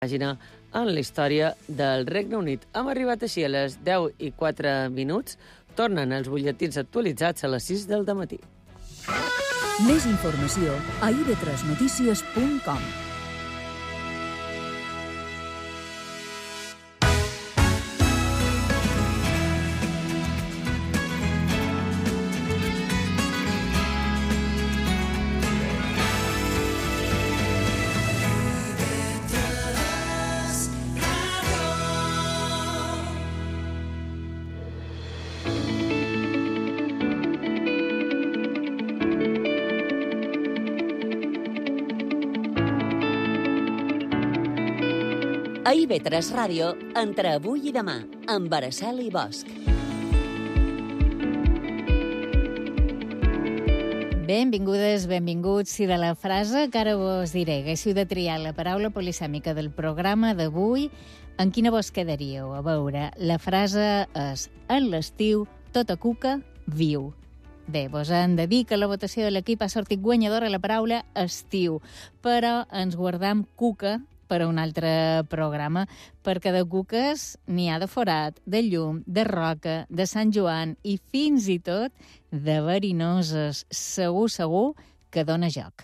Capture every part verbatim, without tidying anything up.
pàgina en la història del Regne Unit. Hem arribat així a les deu i quatre minuts. Tornen els butlletins actualitzats a les sis del dematí. Més informació a i ve tres notícies punt com. A i ve tres Ràdio, entre avui i demà, amb Araceli Bosch. Benvingudes, benvinguts. Si de la frase que ara vos diré haguéssiu de triar la paraula polisèmica del programa d'avui, en quina vos quedaríeu? A veure, la frase és en l'estiu, tota cuca viu. Bé, vos hem de dir que la votació de l'equip ha sortit guanyadora la paraula estiu, però ens guardam cuca per a un altre programa, perquè de cuques n'hi ha de Forat, de Llum, de Roca, de Sant Joan i fins i tot de verinoses. Segur, segur que dona joc.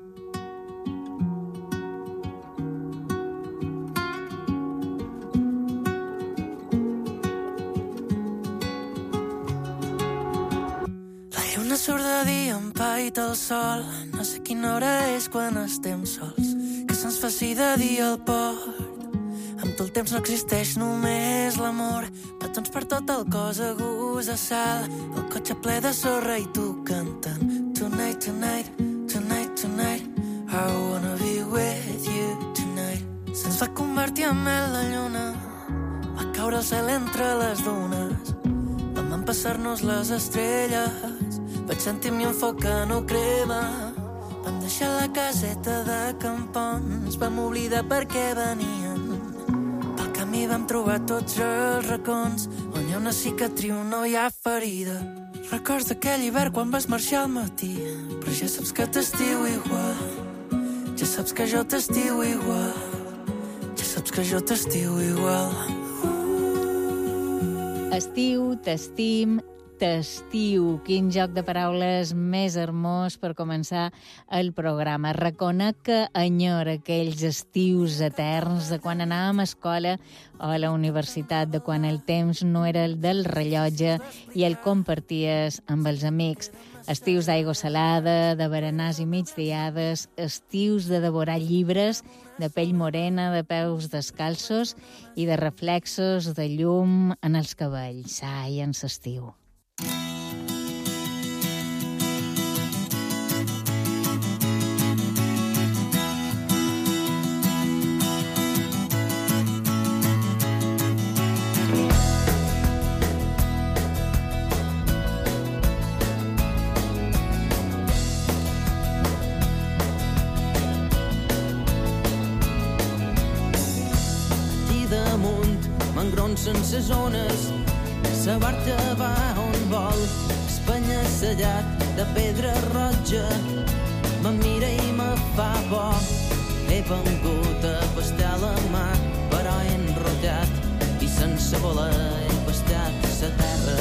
La lluna surt de dia, empaita el sol. No sé quina hora és quan estem sols. Que se'ns faci de dia al port. Amb tu el temps no existeix, només l'amor. Petons per tot el cos, a gust de sal. El cotxe ple de sorra i tu cantant. Tonight, tonight, tonight, tonight, I wanna be with you tonight. Se'ns va convertir en mel la lluna. Va caure el cel entre les dunes. Vam empassar-nos les estrelles. Vaig sentir-m'hi un foc que no crema. Vam deixar la caseta de campons, vam oblidar per què venien. Pel camí vam trobar tots els racons, on hi ha una cicatriu no hi ha ferida. Records d'aquell hivern quan vas marxar al matí, però ja saps que t'estiu igual. Ja saps que jo t'estiu igual. Ja saps que jo t'estiu igual. Estiu, t'estim, t'estiu. Quin joc de paraules més hermós per començar el programa. Reconec que enyora aquells estius eterns de quan anàvem a escola o a la universitat, de quan el temps no era el del rellotge i el comparties amb els amics. Estius d'aigua salada, de berenars i migdiades, estius de devorar llibres, de pell morena, de peus descalços i de reflexos de llum en els cabells. Ai, en l'estiu. Sense zones, sa barca va on vol, Espanya sellat de pedra roja, me mira i me fa por. He vengut a pastar la mà, però he enrotllat i sense voler he pastat sa terra.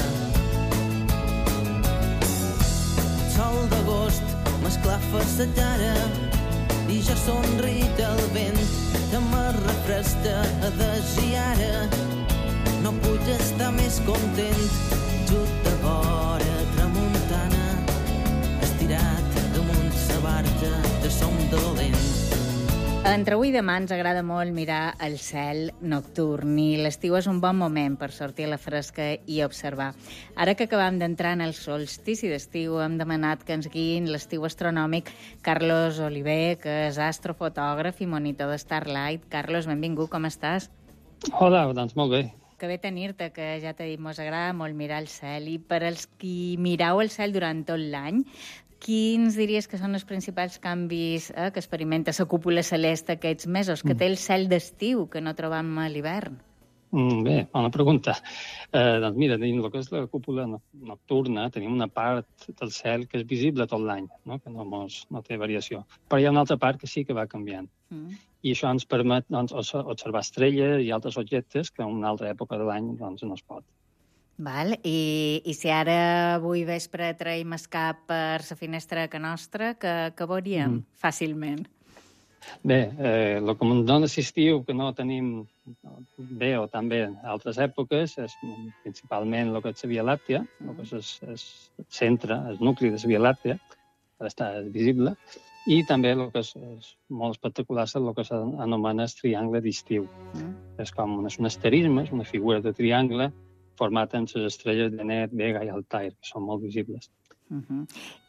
El sol d'agost m'esclafa sa cara i jo somric al vent que me refresca a desir. No puc estar més content, just de vora tramuntana, estirat damunt sa barca de som dolent. Entre avui i demà ens agrada molt mirar el cel nocturn i l'estiu és un bon moment per sortir a la fresca i observar. Ara que acabam d'entrar en el solstici d'estiu, hem demanat que ens guiïn l'estiu astronòmic Carlos Oliver, que és astrofotògraf i monitor de Starlight. Carlos, benvingut, com estàs? Hola, doncs molt bé. Que bé tenir-te, que ja t'he dit, mos agrada molt mirar el cel. I per als qui mirau el cel durant tot l'any, quins diries que són els principals canvis eh, que experimenta la cúpula celeste aquests mesos, que té el cel d'estiu, que no trobam a l'hivern? Mm, bé, bona pregunta. Eh, doncs mira, dins el que és la cúpula nocturna tenim una part del cel que és visible tot l'any, no? Que no, mos, no té variació. Però hi ha una altra part que sí que va canviant. Mm. I això ens permet doncs, observar estrelles i altres objectes que en una altra època de l'any doncs, no es pot. Val. I, I si ara avui vespre traiem el cap per la finestra que nostra, que, que veuríem mm. fàcilment? Bé, eh, el que ens dona l'estiu que no tenim bé o també en altres èpoques és principalment el que és la Via Làctea, el que és el centre, el nucli de la Via Làctea, que està visible, i també el que és, és molt espectacular és el que s'anomena el triangle d'estiu. Mm. És com un, un asterisme, és una figura de triangle format en les estrelles de Net, Vega i Altair, que són molt visibles. Uh -huh.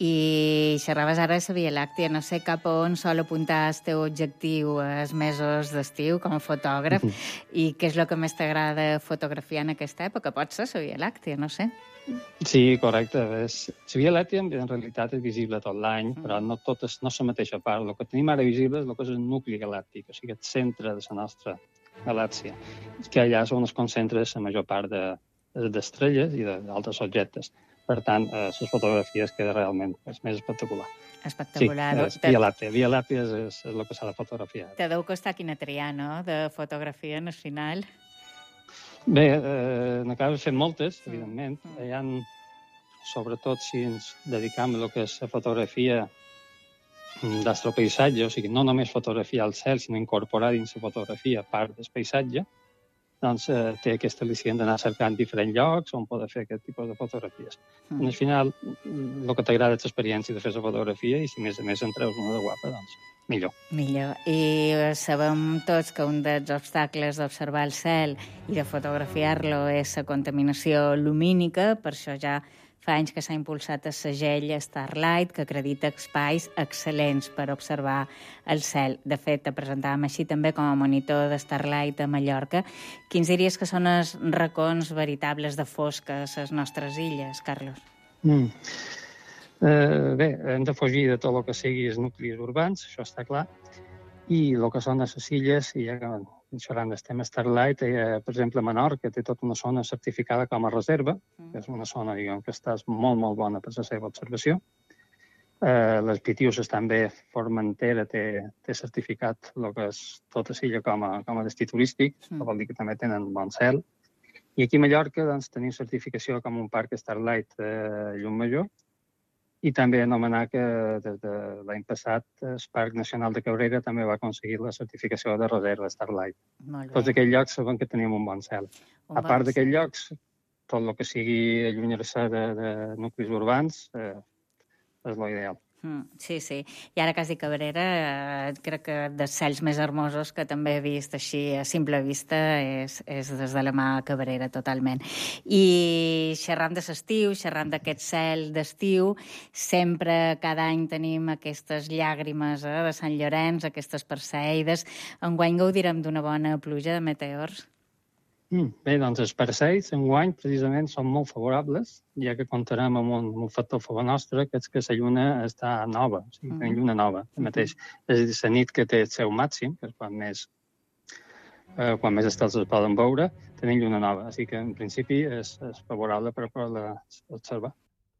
I xerraves ara de la Via Làctea. No sé cap on sol apuntar el teu objectiu els mesos d'estiu com a fotògraf. Uh -huh. I què és el que més t'agrada fotografiar en aquesta època? Pot ser la Via Làctea, no sé. Sí, correcte. La Via Làctea en realitat és visible tot l'any, uh -huh. però no tot és no la mateixa part. El que tenim ara visible és el que és el nucli galàctic, o sigui, el centre de la nostra galàxia, que allà és on es concentra la major part de, d'estrelles i d'altres objectes. Per tant, eh, les fotografies queda realment és més espectacular. Espectacular. Sí, Via Làctea. Via Làctea és, és, és el que s'ha de fotografiar. Te deu costar quina triar, no?, de fotografia en el final. Bé, eh, n'acabes fent moltes, evidentment. Mm. Hi ha, sobretot si ens dedicam a el que és la fotografia d'astropaisatge, o sigui, no només fotografiar el cel, sinó incorporar dins la fotografia part del paisatge, doncs eh, té aquesta al·licient d'anar cercant diferents llocs on poder fer aquest tipus de fotografies. Mm. Al final, el que t'agrada és l'experiència de fer la fotografia i si més a més en treus una de guapa, doncs millor. Millor. I sabem tots que un dels obstacles d'observar el cel i de fotografiar-lo és la contaminació lumínica, per això ja fa anys que s'ha impulsat el segell Starlight, que acredita espais excel·lents per observar el cel. De fet, te presentàvem així també com a monitor de Starlight a Mallorca. Quins diries que són els racons veritables de fosca a les nostres illes, Carlos? Mm. Eh, bé, hem de fugir de tot el que sigui els nuclis urbans, això està clar, i el que són les illes, i ja que xerrant del tema Starlight, eh, per exemple, Menorca té tota una zona certificada com a reserva, que és una zona, diguem, que està molt, molt bona per la seva observació. Eh, les Pitiuses també, Formentera té, té certificat el que és tota l'illa com a, com a destí turístic, mm. que vol dir que també tenen bon cel. I aquí a Mallorca doncs, tenim certificació com un parc Starlight de Llum-Major, i també anomenar que des de l'any passat el Parc Nacional de Cabrera també va aconseguir la certificació de reserva Starlight. Tots aquells llocs saben que tenim un bon cel. Un a part d'aquells llocs, tot el que sigui allunyar-se de, de nuclis urbans eh, és l'ideal. Mm, sí, sí. I ara que has dit Cabrera, eh, crec que dels cels més hermosos que també he vist així a simple vista és, és des de la mà Cabrera, totalment. I xerrant de l'estiu, xerrant d'aquest cel d'estiu, sempre cada any tenim aquestes llàgrimes eh, de Sant Llorenç, aquestes perseides. Enguany gaudirem d'una bona pluja de meteors. Mm, bé, doncs els parcells enguany precisament són molt favorables, ja que comptarem amb un, un factor a favor nostre, que és que la lluna està nova, o sigui, tenim lluna nova. El mateix és la nit que té el seu màxim, que és quan més, eh, quan més estels es poden veure, tenim lluna nova. Així que, en principi, és, és favorable per poder observar.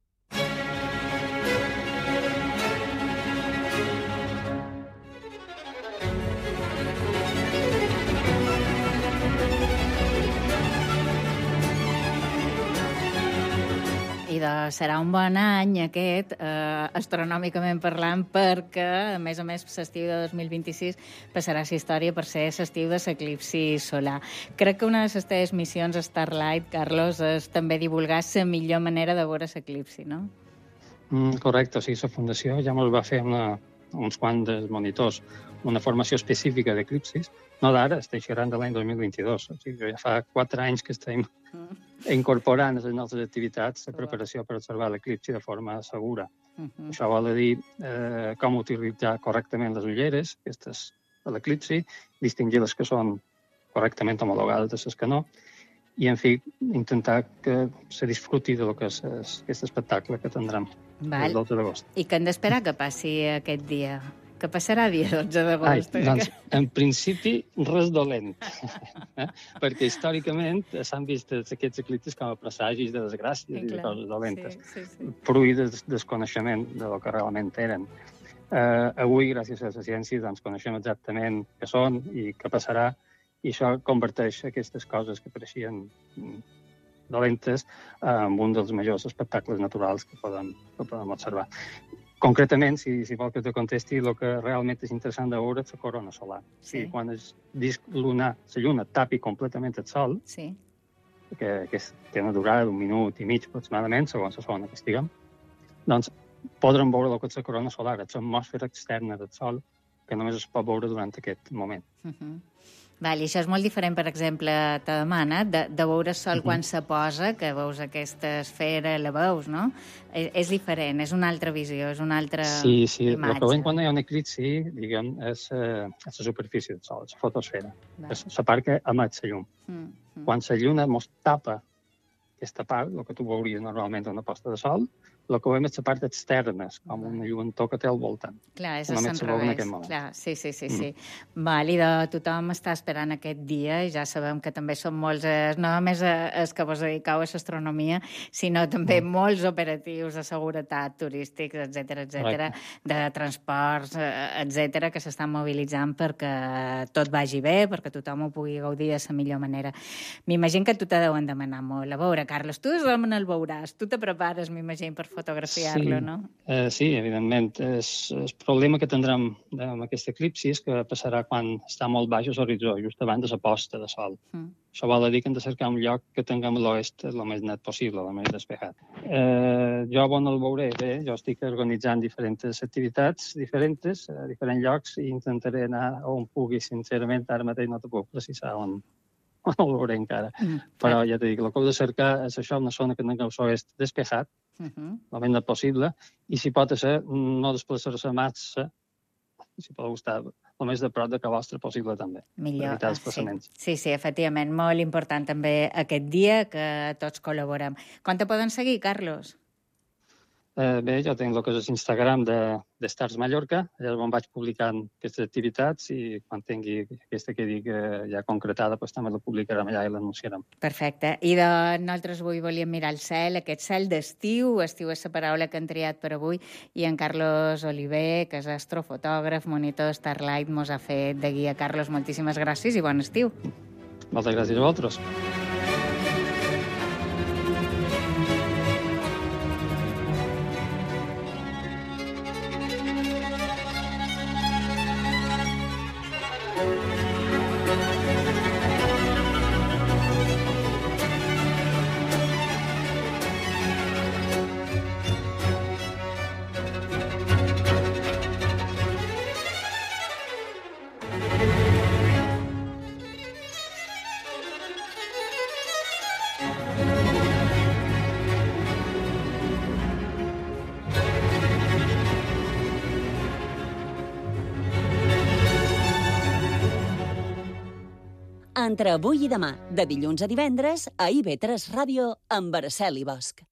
I doncs serà un bon any aquest, eh, astronòmicament parlant, perquè, a més a més, l'estiu de dos mil vint-i-sis passarà a la història per ser l'estiu de l'eclipsi solar. Crec que una de les teves missions a Starlight, Carlos, és també divulgar la millor manera de veure l'eclipsi, no? Mm, correcte, o sigui, la Fundació ja ens va fer una, uns quants dels monitors una formació específica d'eclipsis, no d'ara, estic xerrant de l'any dos mil vint-i-dos, o sigui, ja fa quatre anys que estem incorporant a les nostres activitats la preparació per observar l'eclipsi de forma segura. Uh -huh. Això vol dir eh, com utilitzar correctament les ulleres, aquestes de l'eclipsi, distingir les que són correctament homologades de les que no, i, en fi, intentar que se disfruti de lo que és, és aquest espectacle que tindrem el dotze d'agost. I què hem d'esperar que passi aquest dia, Que passarà dia dotze d'agost? Ai, doncs, en principi, res dolent. eh? Perquè històricament s'han vist aquests eclipsis com a presagis de desgràcies i de coses dolentes. Sí, sí, sí. Fruit del desconeixement de lo que realment eren. Eh, avui, gràcies a la ciència, doncs, coneixem exactament què són i què passarà, i això converteix aquestes coses que pareixien dolentes en un dels majors espectacles naturals que podem, que podem observar. Concretament, si, si vol que te contesti, el que realment és interessant de veure és la corona solar. Sí. I quan el disc lunar, la lluna, tapi completament el sol, Sí. que, que té una durada d'un minut i mig aproximadament, segons la zona que estiguem, doncs podrem veure el que és la corona solar, l'atmosfera externa del sol, que només es pot veure durant aquest moment. Uh -huh. Val, i això és molt diferent, per exemple, te demana, de, de veure el sol uh -huh. quan se posa, que veus aquesta esfera, la veus, no? És, és diferent, és una altra visió, és una altra sí, sí, imatge. el que veiem quan hi ha un eclipsi, diguem, és, eh, és la superfície del sol, la fotosfera. Val. És la part que emet la llum. Uh -huh. Quan la lluna mos tapa aquesta part, el que tu veuries normalment en una posta de sol, el que veiem és la part externa, com una lluentor que té al voltant. Clar, és al revés. Clar, sí, sí, sí. sí. Mm. Val, i de, tothom està esperant aquest dia, i ja sabem que també són molts, eh, no només els que vos dediqueu a l'astronomia, sinó també mm. molts operatius de seguretat turístics, etcètera, etcètera, de transports, etcètera, que s'estan mobilitzant perquè tot vagi bé, perquè tothom ho pugui gaudir de la millor manera. M'imagino que tu te deuen demanar molt. A veure, Carles, tu on el veuràs? Tu te prepares, m'imagino, per fotografiar-lo, sí. no? Eh, sí, evidentment. Es, el problema que tindrem amb aquest eclipsi és que passarà quan està molt baix l'horitzó, just abans de la posta de sol. Mm. Això vol dir que hem de cercar un lloc que tinguem l'oest el més net possible, el més despejat. Eh, jo on el veuré? Bé, jo estic organitzant diferents activitats diferents a diferents llocs i intentaré anar on pugui, sincerament. Ara mateix no te puc precisar on, on el veuré encara. Mm. Però ja t'he dit, el que heu de cercar és això, una zona que tingueu l'oest despejat, Uh -huh. el més net possible, i si pot ser, no desplaçar-se massa, si pot estar el més de prop de que vostre possible també. Millor, ah, sí. sí, sí, efectivament, molt important també aquest dia que tots col·laborem. Com te poden seguir, Carlos? Eh, bé, jo tinc el que és l'Instagram de, de Stars Mallorca, allà on vaig publicant aquestes activitats i quan tingui aquesta que dic eh, ja concretada, doncs també la publicarem allà i l'anunciarem. Perfecte. I de nosaltres avui volíem mirar el cel, aquest cel d'estiu, estiu és la paraula que han triat per avui, i en Carlos Oliver, que és astrofotògraf, monitor Starlight, mos ha fet de guia. Carlos, moltíssimes gràcies i bon estiu. Moltes gràcies a vosaltres. Entre avui i demà, de dilluns a divendres, a I V tres Ràdio, amb Araceli Bosch.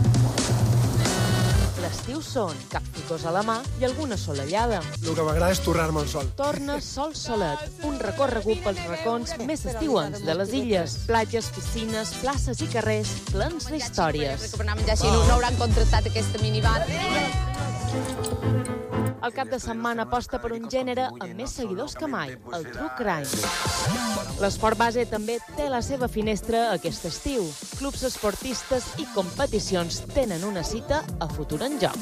L'estiu són capficós a la mà i alguna solellada. El que m'agrada és tornar-me al sol. Torna Sol Solet, un recorregut pels racons més estiuents de les illes. Platges, piscines, places i carrers plens d'històries. Si no, no hauran contractat aquesta minivan. El cap de setmana aposta per un gènere amb més seguidors que mai, el true crime. L'esport base també té la seva finestra aquest estiu. Clubs esportistes i competicions tenen una cita a futur en joc.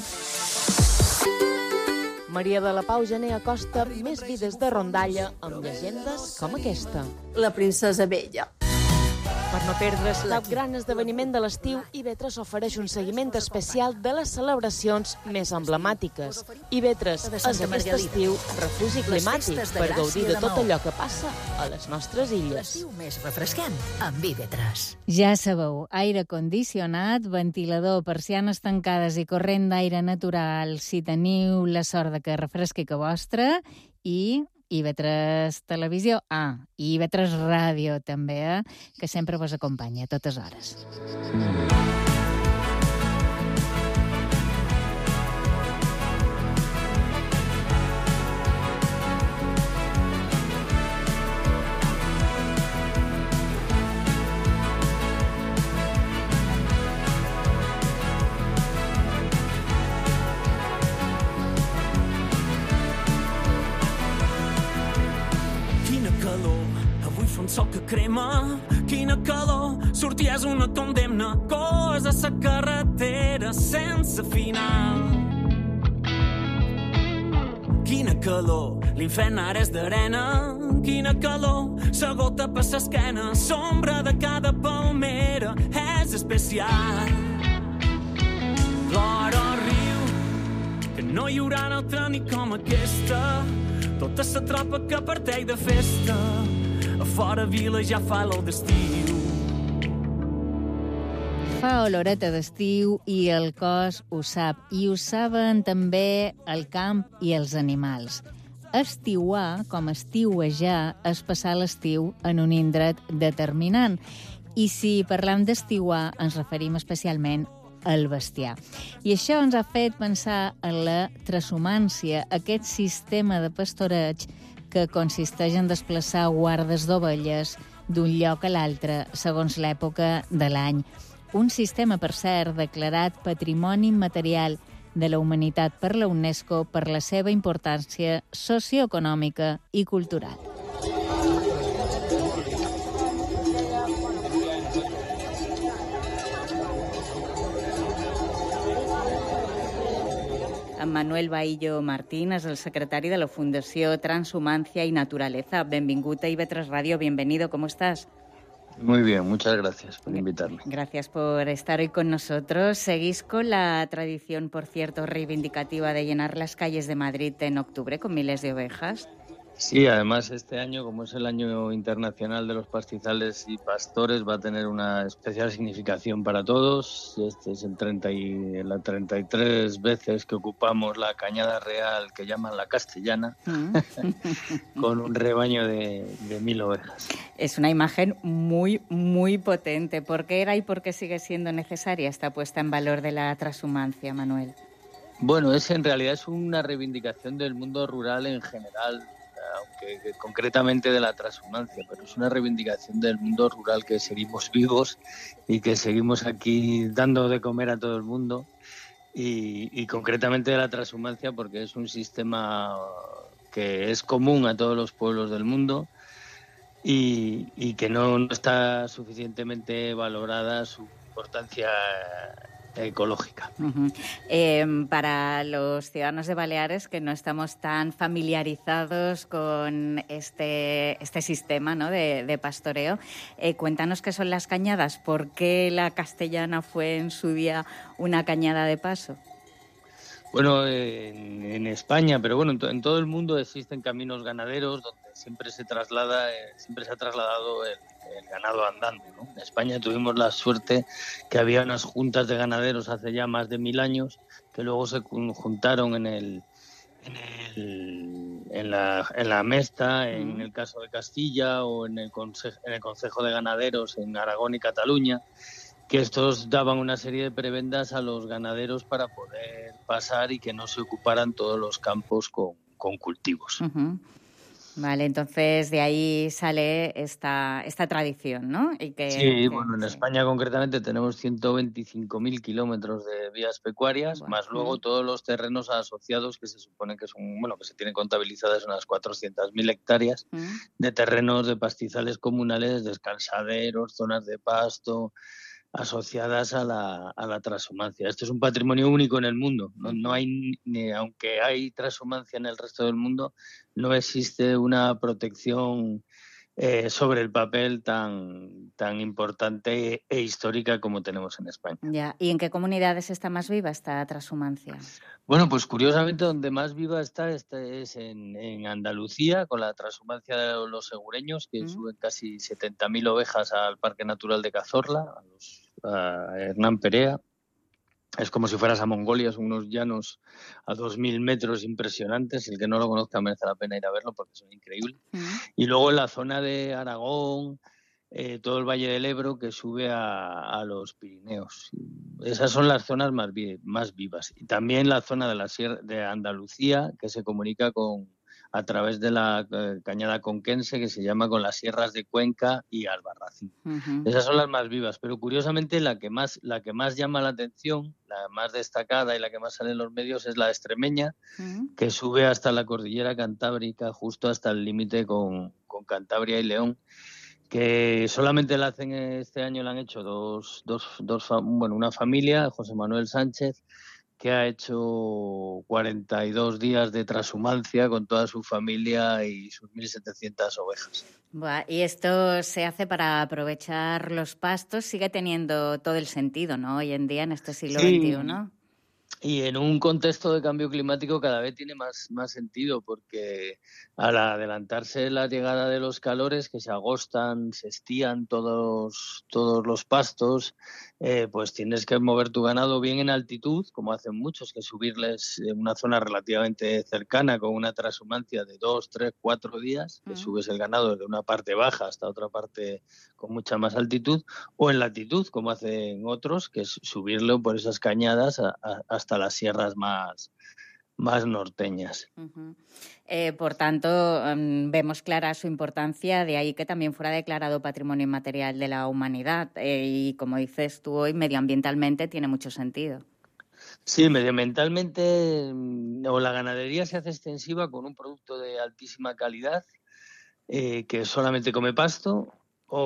Maria de la Pau Gené acosta més vides de rondalla amb llegendes com aquesta. La princesa Bella. Per no perdre's cap gran esdeveniment de l'estiu, I V tres ofereix un seguiment especial de les celebracions més emblemàtiques. I V tres és aquest estiu refugi climàtic per gaudir de tot allò que passa a les nostres illes. L'estiu més refresquem amb I V tres. Ja sabeu, aire condicionat, ventilador, persianes tancades i corrent d'aire natural si teniu la sort de que refresqui que vostra, i I V tres Televisió, ah, i I V tres Ràdio també, eh? Que sempre vos acompanya a totes hores. sol que crema, quina calor, sortir és una condemna, cosa a la carretera sense final. Quina calor, l'infern ara és d'arena, quina calor, la gota per l'esquena, sombra de cada palmera és especial. Plora el riu, que no hi haurà altra ni com aquesta, tota la tropa que parteix de festa, a fora vila ja fa l'ol d'estiu. Fa oloreta d'estiu i el cos ho sap, i ho saben també el camp i els animals. Estiuar, com estiuejar, és passar l'estiu en un indret determinant. I si parlam d'estiuar, ens referim especialment al bestiar. I això ens ha fet pensar en la transhumància, aquest sistema de pastoreig que consisteix en desplaçar guardes d'ovelles d'un lloc a l'altre segons l'època de l'any. Un sistema, per cert, declarat Patrimoni Immaterial de la Humanitat per la UNESCO per la seva importància socioeconòmica i cultural. En Manuel Bahillo Martín és el secretari de la Fundació Transhumància i Naturaleza. Benvingut a I B tres Radio, bienvenido, ¿cómo estás? Muy bien, muchas gracias por invitarme. Gracias por estar hoy con nosotros. Seguís con la tradición, por cierto, reivindicativa de llenar las calles de Madrid en octubre con miles de ovejas. Sí, además este año, como es el año internacional de los pastizales y pastores, va a tener una especial significación para todos. Este es el treinta y, la treinta y tres veces que ocupamos la Cañada Real, que llaman la Castellana, mm. con un rebaño de, de mil ovejas. Es una imagen muy, muy potente. ¿Por qué era y por qué sigue siendo necesaria esta puesta en valor de la transhumancia, Manuel? Bueno, es en realidad es una reivindicación del mundo rural en general, aunque concretamente de la transhumancia, pero es una reivindicación del mundo rural, que seguimos vivos y que seguimos aquí dando de comer a todo el mundo, y, y concretamente de la transhumancia porque es un sistema que es común a todos los pueblos del mundo y, y que no, no está suficientemente valorada su importancia ecológica. Uh-huh. Eh, para los ciudadanos de Baleares que no estamos tan familiarizados con este, este sistema, ¿no?, de, de pastoreo, eh, cuéntanos qué son las cañadas, por qué la Castellana fue en su día una cañada de paso. Bueno, en, en España, pero bueno, en, to, en todo el mundo existen caminos ganaderos donde siempre se traslada, eh, siempre se ha trasladado el, el ganado andando, ¿no? En España tuvimos la suerte que había unas juntas de ganaderos hace ya más de mil años que luego se juntaron en el, en el, en la, en la Mesta, en el caso de Castilla, o en el Concejo, en el Concejo de Ganaderos en Aragón y Cataluña, que estos daban una serie de prebendas a los ganaderos para poder pasar y que no se ocuparan todos los campos con, con cultivos. Uh-huh. Vale, entonces de ahí sale esta, esta tradición, ¿no? Y que, sí, que, bueno, en sí. España concretamente tenemos ciento veinticinco mil kilómetros de vías pecuarias, bueno, más luego todos los terrenos asociados que se supone que son, bueno, que se tienen contabilizadas unas cuatrocientas mil hectáreas uh-huh. de terrenos de pastizales comunales, descansaderos, zonas de pasto, asociadas a la, a la transhumancia. Esto es un patrimonio único en el mundo. No, no hay, ni, aunque hay transhumancia en el resto del mundo, no existe una protección eh, sobre el papel tan, tan importante e histórica como tenemos en España. Ya. ¿Y en qué comunidades está más viva esta transhumancia? Bueno, pues curiosamente donde más viva está, está es en, en Andalucía, con la transhumancia de los segureños, que mm. suben casi setenta mil ovejas al Parque Natural de Cazorla, a, los, a Hernán Perea. Es como si fueras a Mongolia, son unos llanos a dos mil metros impresionantes. El que no lo conozca merece la pena ir a verlo porque son increíbles. Mm. Y luego en la zona de Aragón, eh, todo el Valle del Ebro, que sube a, a los Pirineos. Esas son las zonas más, vi- más vivas. Y también la zona de la Sierra de Andalucía, que se comunica con a través de la eh, cañada conquense, que se llama con las sierras de Cuenca y Albarracín. Uh-huh. Esas son las más vivas, pero curiosamente la que más la que más llama la atención, la más destacada y la que más sale en los medios es la extremeña, uh-huh. que sube hasta la cordillera cantábrica, justo hasta el límite con, con Cantabria y León, que solamente la hacen este año, la han hecho dos, dos, dos bueno, una familia, José Manuel Sánchez, que ha hecho cuarenta y dos días de trashumancia con toda su familia y sus mil setecientas ovejas. Buah, y esto se hace para aprovechar los pastos, sigue teniendo todo el sentido, ¿no? Hoy en día, en este siglo Sí. veintiuno. Y en un contexto de cambio climático cada vez tiene más, más sentido, porque al adelantarse la llegada de los calores, que se agostan, se estían todos, todos los pastos, eh, pues tienes que mover tu ganado bien en altitud, como hacen muchos, que subirles en una zona relativamente cercana con una transhumancia de dos, tres, cuatro días, que Mm. subes el ganado desde una parte baja hasta otra parte con mucha más altitud, o en latitud, como hacen otros, que es subirlo por esas cañadas a, a, hasta las sierras más, más norteñas. Uh-huh. Eh, por tanto, um, vemos clara su importancia, de ahí que también fuera declarado Patrimonio Inmaterial de la Humanidad. Eh, y como dices tú hoy, medioambientalmente tiene mucho sentido. Sí, medioambientalmente, o la ganadería se hace extensiva con un producto de altísima calidad, eh, que solamente come pasto,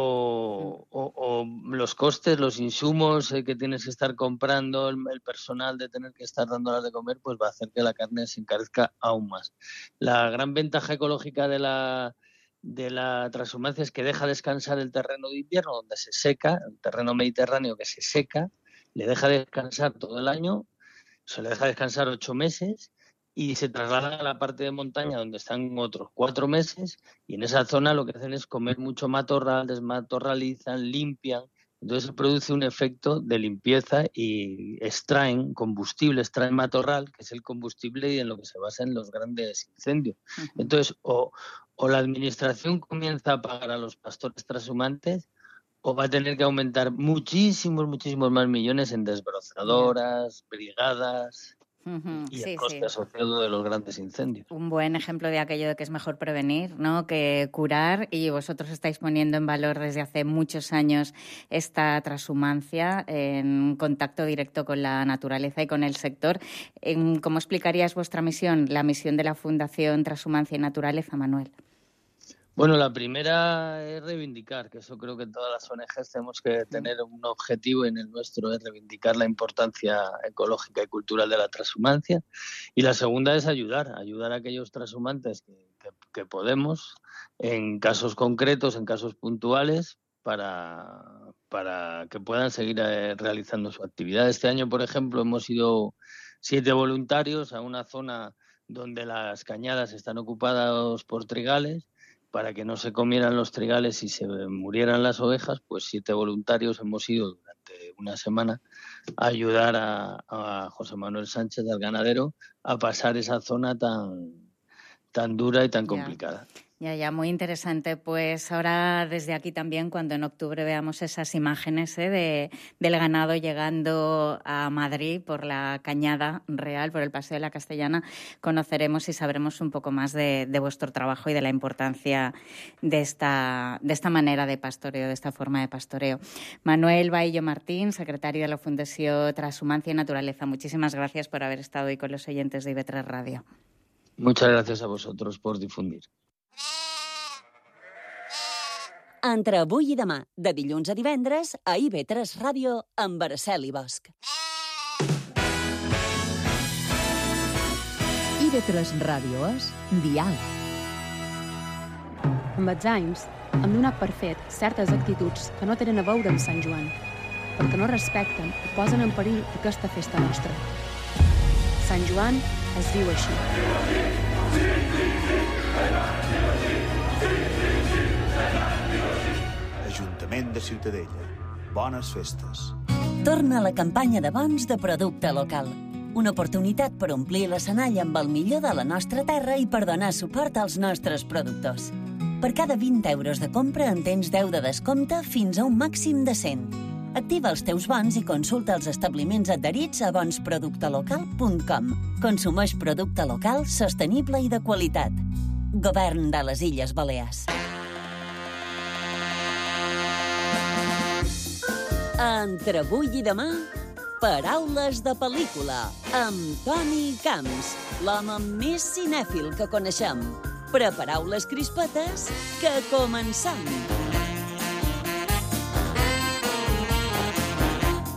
O, o, o los costes, los insumos eh, que tienes que estar comprando, el, el personal de tener que estar dándolas de comer, pues va a hacer que la carne se encarezca aún más. La gran ventaja ecológica de la, de la transhumancia es que deja descansar el terreno de invierno, donde se seca, el terreno mediterráneo que se seca, le deja descansar todo el año, se le deja descansar ocho meses, y se traslada a la parte de montaña donde están otros cuatro meses, y en esa zona lo que hacen es comer mucho matorral, desmatorralizan, limpian, entonces se produce un efecto de limpieza y extraen combustible, extraen matorral, que es el combustible y en lo que se basan los grandes incendios. Uh-huh. Entonces, o, o la administración comienza a pagar a los pastores trashumantes, o va a tener que aumentar muchísimos, muchísimos más millones en desbrozadoras, brigadas... Uh-huh. y sí, el coste sí. asociado de los grandes incendios. Un buen ejemplo de aquello de que es mejor prevenir, ¿no?, que curar, y vosotros estáis poniendo en valor desde hace muchos años esta transhumancia en contacto directo con la naturaleza y con el sector. ¿Cómo explicarías vuestra misión, la misión de la Fundación Transhumancia y Naturaleza, Manuel? Bueno, la primera es reivindicar, que eso creo que en todas las O N Ges tenemos que tener un objetivo, y en el nuestro es reivindicar la importancia ecológica y cultural de la transhumancia. Y la segunda es ayudar, ayudar a aquellos transhumantes que, que, que podemos, en casos concretos, en casos puntuales, para, para que puedan seguir eh, realizando su actividad. Este año, por ejemplo, hemos ido siete voluntarios a una zona donde las cañadas están ocupadas por trigales. Para que no se comieran los trigales y se murieran las ovejas, pues siete voluntarios hemos ido durante una semana a ayudar a, a José Manuel Sánchez, al ganadero, a pasar esa zona tan, tan dura y tan ya. complicada. Ya, ya, muy interesante. Pues ahora desde aquí también, cuando en octubre veamos esas imágenes ¿eh? de, del ganado llegando a Madrid por la Cañada Real, por el Paseo de la Castellana, conoceremos y sabremos un poco más de, de vuestro trabajo y de la importancia de esta, de esta manera de pastoreo, de esta forma de pastoreo. Manuel Baillo Martín, secretario de la Fundación Transhumancia y Naturaleza, muchísimas gracias por haber estado hoy con los oyentes de I V tres Radio. Muchas gracias a vosotros por difundir. Entre avui i demà, de dilluns a divendres, a I V tres Ràdio, amb Araceli Bosch. I V tres Ràdio és diàleg. Amb els anys, hem donat per fet certes actituds que no tenen a veure amb Sant Joan, perquè no respecten i posen en perill aquesta festa nostra. Sant Joan es diu així. Ajuntament de Ciutadella. Bones festes. Torna la campanya de bons de producte local. Una oportunitat per omplir l'escenari amb el millor de la nostra terra i per donar suport als nostres productors. Per cada vint euros de compra en tens deu de descompte fins a un màxim de cent. Activa els teus bons i consulta els establiments adherits a bons producte local punt com. Consumeix producte local, sostenible i de qualitat. Govern de les Illes Balears. Entre avui i demà, paraules de pel·lícula, amb Toni Camps, l'home més cinèfil que coneixem. Prepareu les crispetes, que comencem!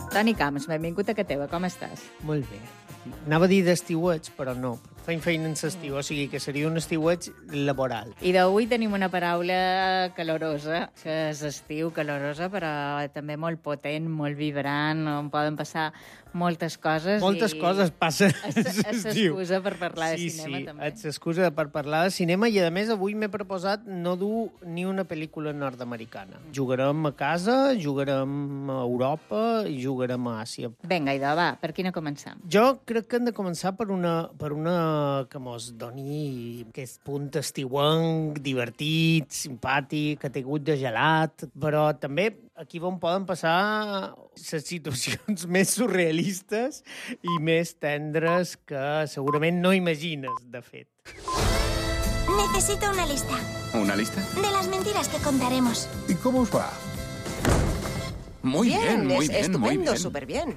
Toni Camps, benvingut a casa teva, com estàs? Molt bé. Anava a dir d'estiueig, però no. Feim feina en l'estiu, o sigui que seria un estiueig laboral. I d'avui tenim una paraula calorosa, que és estiu, calorosa, però també molt potent, molt vibrant, on poden passar moltes coses. Moltes i... coses passen a l'estiu. És l'excusa per parlar sí, de cinema, sí, també. Sí, és l'excusa per parlar de cinema i, a més, avui m'he proposat no dur ni una pel·lícula nord-americana. Jugarem a casa, jugarem a Europa i jugarem a Àsia. Vinga, idò, va, per quina començam? Jo crec que hem de començar per una, per una que mos doni aquest punt estiuenc, divertit, simpàtic, que té gust de gelat, però també aquí on poden passar les situacions més surrealistes i més tendres que segurament no imagines, de fet. Necesito una lista. ¿Una lista? De las mentiras que contaremos. ¿Y cómo os va? Muy bien, bien muy es bien, estupendo, muy bien. súper bien.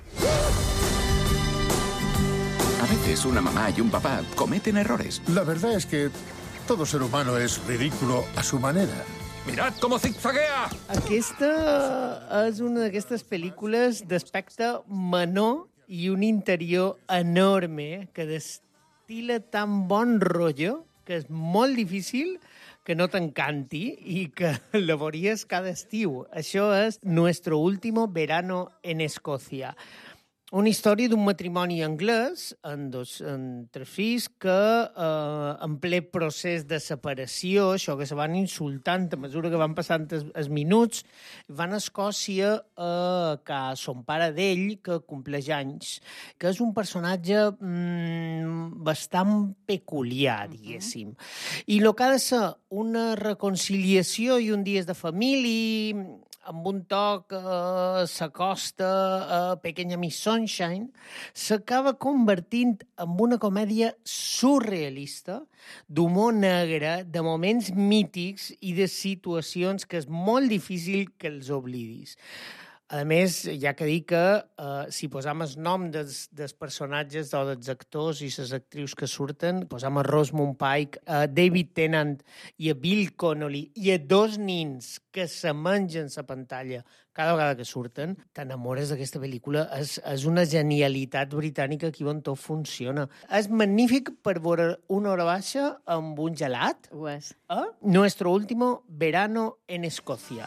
A veces una mamá y un papá cometen errores. La verdad es que todo ser humano es ridículo a su manera. ¡Mirad cómo zigzaguea! Aquesta és una d'aquestes pel·lícules d'aspecte menor i un interior enorme que destila tan bon rotllo que és molt difícil que no t'encanti i que la veuries cada estiu. Això és Nuestro último verano en Escòcia. Una història d'un matrimoni anglès en, dos, en tres fills que eh, en ple procés de separació, això que se van insultant a mesura que van passant els, els minuts, van a Escòcia a que son pare d'ell, que compleix anys, que és un personatge mm, bastant peculiar, diguéssim. I el que ha de ser una reconciliació i un dies de família, amb un toc eh, s'acosta a Pequeña Miss Sunshine, s'acaba convertint en una comèdia surrealista, d'humor negre, de moments mítics i de situacions que és molt difícil que els oblidis. A més, ja que dir que eh, si posam el nom dels, dels personatges o dels actors i les actrius que surten, posam a Rosamund Pike, a David Tennant i a Bill Connolly i a dos nins que se mengen la pantalla cada vegada que surten, t'enamores d'aquesta pel·lícula. És, és una genialitat britànica aquí on tot funciona. És magnífic per veure una hora baixa amb un gelat. Ho és. Eh? Nuestro último verano en Escòcia.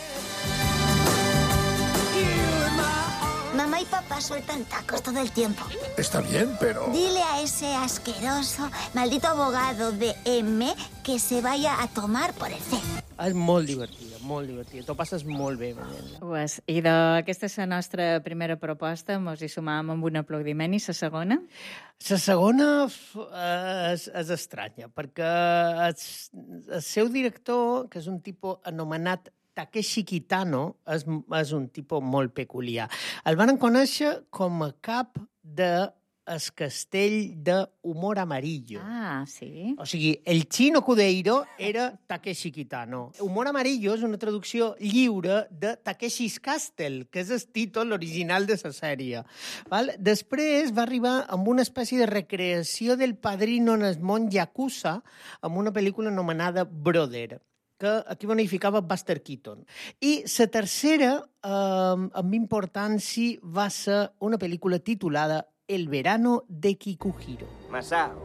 Mamá y papá sueltan tacos todo el tiempo. Está bien, pero... Dile a ese asqueroso, maldito abogado de M que se vaya a tomar por el C. És molt divertida, molt divertida. T'ho passes molt bé veient-la. Ho és. I de, aquesta és la nostra primera proposta. Mos hi sumàvem amb un aplaudiment. I la segona? La segona és, és estranya, perquè el, el seu director, que és un tipus anomenat Takeshi Kitano, és, és un tipus molt peculiar. El van conèixer com a cap de el castell d'Humor Amarillo. Ah, sí? O sigui, el Chino Cudeiro era Takeshi Kitano. Humor Amarillo és una traducció lliure de Takeshi's Castle, que és el títol original de la sèrie. Val? Després va arribar amb una espècie de recreació del Padrino en el món Yakuza, amb una pel·lícula anomenada Brother, que aquí bonificava Buster Keaton. I la tercera, eh, amb importància, va ser una pel·lícula titulada El verano de Kikuhiro. Masao,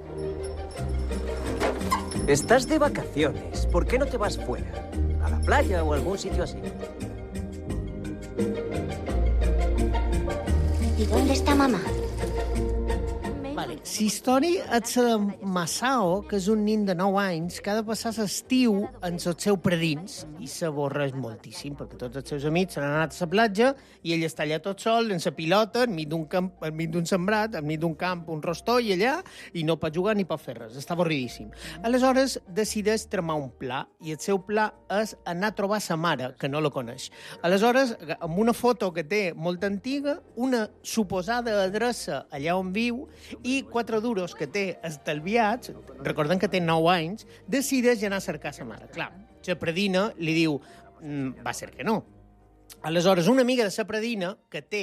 estás de vacaciones. ¿Por qué no te vas fuera? ¿A la playa o a algún sitio así? ¿Y dónde está mamá? Vale. La història és de Masao, que és un nin de nou anys, que ha de passar l'estiu en el seu predins i s'avorreix moltíssim, perquè tots els seus amics s'han anat a la platja i ell està allà tot sol, en la pilota, enmig d'un camp, enmig d'un sembrat, enmig d'un camp, un rostó i allà, i no pot jugar ni pot fer res. Està avorridíssim. Aleshores, decideix tramar un pla, i el seu pla és anar a trobar sa mare, que no la coneix. Aleshores, amb una foto que té molt antiga, una suposada adreça allà on viu, i quatre duros que té estalviats, recordem que té nou anys, decideix anar a cercar sa mare. Clar, la predina li diu, va ser que no. Aleshores, una amiga de la predina, que té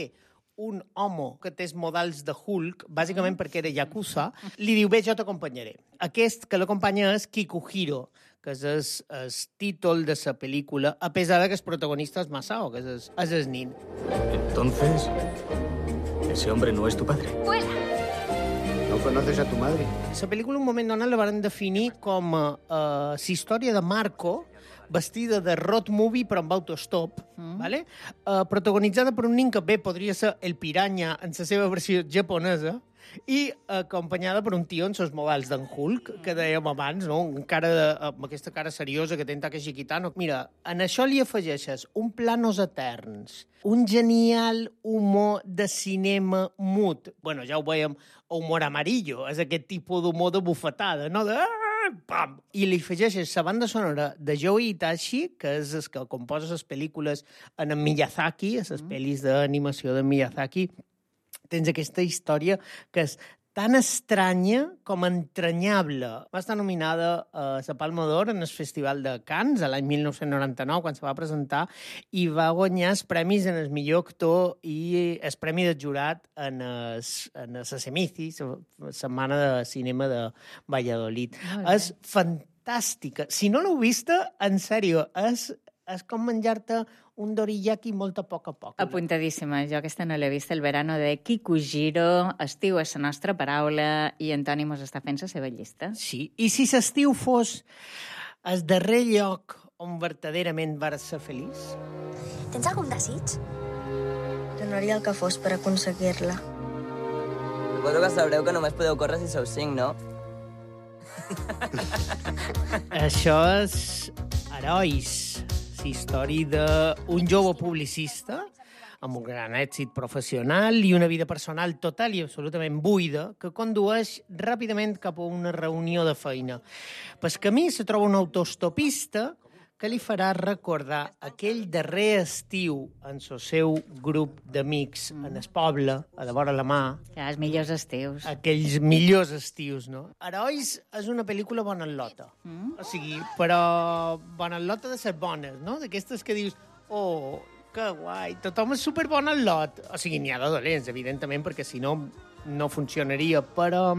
un home que té modals de Hulk, bàsicament perquè era Yakuza, li diu, bé, jo t'acompanyaré. Aquest que l'acompanya és Kikuhiro, que és el, el títol de la pel·lícula, a pesar que el protagonista és Masao, que és el, és el nin. Entonces, ese hombre no es tu padre. ¡Fuera! ¿No conoces a tu madre? La pel·lícula, un moment donat, la van definir com uh, la història de Marco, vestida de road movie, però amb autostop, mm. vale? uh, protagonitzada per un nin que bé podria ser el Piranha en la seva versió japonesa, i acompanyada per un tio en els modals d'en Hulk, que dèiem abans, no? Un cara de, amb aquesta cara seriosa que té en taca chiquitano. Mira, en això li afegeixes un planos eterns, un genial humor de cinema mut. Bueno, ja ho veiem, humor amarillo, és aquest tipus d'humor de bufetada, no? De... Pam! I li afegeixes la banda sonora de Joe Itachi, que és el que composa les pel·lícules en Miyazaki, les mm. pel·lis d'animació de Miyazaki. Tens aquesta història que és tan estranya com entranyable. Va estar nominada a la Palma d'Or en el Festival de Cannes l'any mil nou-cents noranta-nou, quan se va presentar, i va guanyar els premis en el millor actor i el premi del jurat en el, en el Semici, la Setmana de Cinema de Valladolid. És fantàstica. Si no l'heu vista, en sèrio, és, és com menjar-te un doriyaki molt a poc a poc. Apuntadíssima. Jo aquesta no l'he vist. El verano de Kikujiro. Estiu és la nostra paraula i Antoni mos està fent la seva llista. Sí. I si l'estiu fos el darrer lloc on verdaderament vas ser feliç? Tens algun desig? Donaria el que fos per aconseguir-la. Suposo que sabreu que només podeu córrer si sou cinc, no? Això és Herois. Història d'un jove publicista amb un gran èxit professional i una vida personal total i absolutament buida que condueix ràpidament cap a una reunió de feina. Pel camí se troba un autostopista que li farà recordar aquell darrer estiu en el seu grup d'amics mm. en el poble, a la vora la mà. Ja, els millors estius. Aquells millors estius, no? Herois és una pel·lícula bonalota. Mm. O sigui, però bonalota de ser bones, no? D'aquestes que dius, oh, que guai, tothom és super bonalot. O sigui, n'hi ha de dolents, evidentment, perquè si no, no funcionaria, però...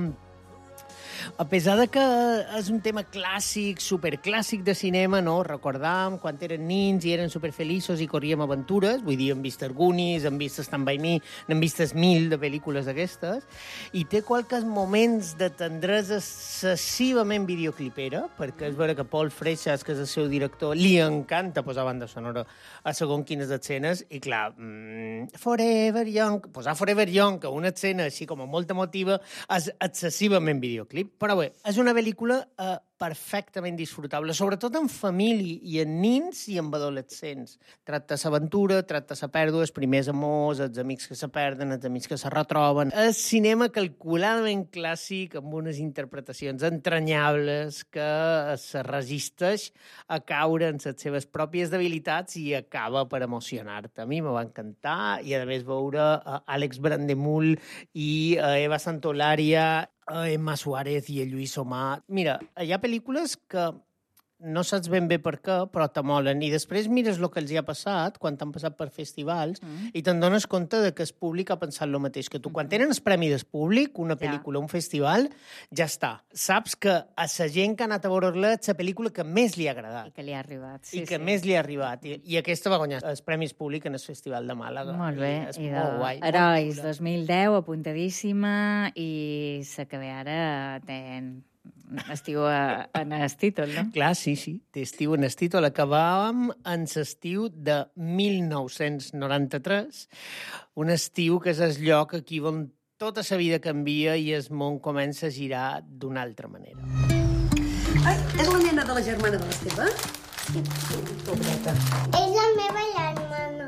A pesar de que és un tema clàssic, superclàssic de cinema, no? Recordàvem quan eren nins i eren superfeliços i corríem aventures, vull dir, hem vist Goonies, hem vist Stand By Me, n'hem vist mil de pel·lícules d'aquestes, i té qualques moments de tendresa excessivament videoclipera, perquè és vera que Paul Freixas, que és el seu director, li encanta posar banda sonora a segons quines escenes, i clar, mmm, Forever Young, posar Forever Young, que una escena així com molt emotiva, és excessivament videoclip. Però bé, és una pel·lícula eh, perfectament disfrutable, sobretot en família i en nins i en adolescents. Tracta l'aventura, tracta la pèrdua, els primers amors, els amics que se perden, els amics que se retroben. És cinema calculadament clàssic, amb unes interpretacions entranyables que se resisteix a caure en les seves pròpies debilitats i acaba per emocionar-te. A mi me va encantar i, a més, veure a Àlex Brandemul i a Eva Santolària, a Emma Suárez i a Lluís Omar. Mira, hi ha pel·lícules que no saps ben bé per què, però t'amolen. I després mires el que els hi ha passat, quan t'han passat per festivals, mm. i te'n dones compte de que el públic ha pensat el mateix que tu. Quan tenen el premi del públic, una pel·lícula, ja. un festival, ja està. Saps que a la gent que ha anat a veure-la és la pel·lícula que més li ha agradat. I que li ha arribat. Sí, I que sí. més li ha arribat. I, I aquesta va guanyar els premis públics en el Festival de Màlaga. Molt bé. I és I molt guai. Herois, dos mil deu, apuntadíssima, i se que ve ara ten... estiu a, en el títol, no? Clar, sí, sí, té estiu en el títol. Acabàvem en l'estiu de mil nou-cents noranta-tres, un estiu que és el lloc aquí on tota la vida canvia i el món comença a girar d'una altra manera. Ai, és la nena de la germana de l'Esteve? Sí, pobreta. És la meva germana.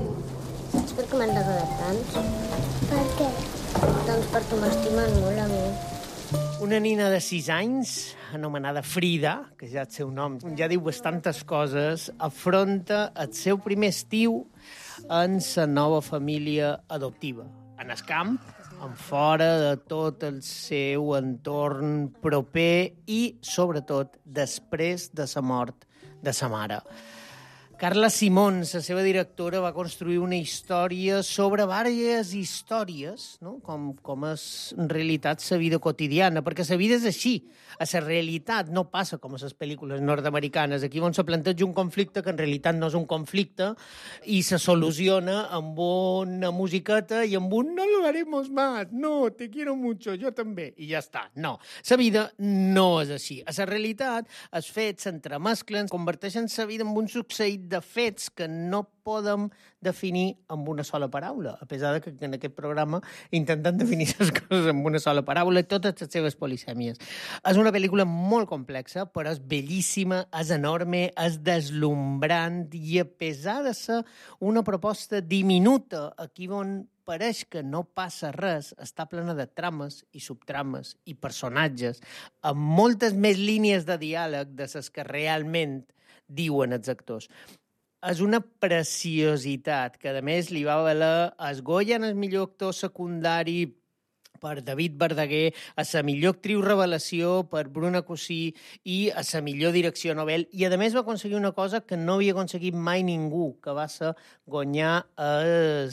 És perquè m'han regalat tants. Per què? Doncs perquè m'estimen molt a mi. Una nina de sis anys, anomenada Frida, que ja el seu nom ja diu bastantes coses, afronta el seu primer estiu en la nova família adoptiva. En el camp, en fora de tot el seu entorn proper i, sobretot, després de la mort de sa mare. Carla Simón, la seva directora, va construir una història sobre diverses històries, no? com, com és en realitat la vida quotidiana, perquè la vida és així. A la realitat no passa com a les pel·lícules nord-americanes, aquí on se planteja un conflicte que en realitat no és un conflicte i se soluciona amb una musiqueta i amb un no lo haremos más, no, te quiero mucho, yo també, i ja està. No, la vida no és així. A la realitat, els fets s'entremesclen, converteixen la vida en un succeït de fets que no podem definir amb una sola paraula, a pesar de que en aquest programa intenten definir les coses amb una sola paraula, totes les seves polisèmies. És una pel·lícula molt complexa, però és bellíssima, és enorme, és deslumbrant i a pesar de ser una proposta diminuta, aquí on pareix que no passa res, està plena de trames i subtrames i personatges, amb moltes més línies de diàleg de les que realment diuen els actors. És una preciositat, que a més li va valer el Goya en el millor actor secundari per David Verdaguer, a la millor actriu revelació per Bruna Cosí i a la millor direcció Nobel. I a més va aconseguir una cosa que no havia aconseguit mai ningú, que va ser guanyar el